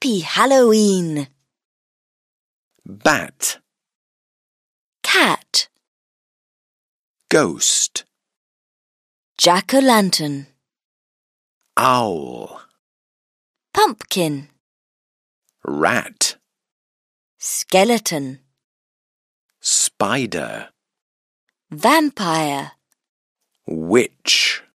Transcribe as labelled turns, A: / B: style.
A: Happy Halloween!
B: Bat,
A: Cat,
B: ghost,
A: jack-o'-lantern,
B: owl,
A: pumpkin,
B: rat,
A: skeleton,
B: spider,
A: vampire,
B: witch.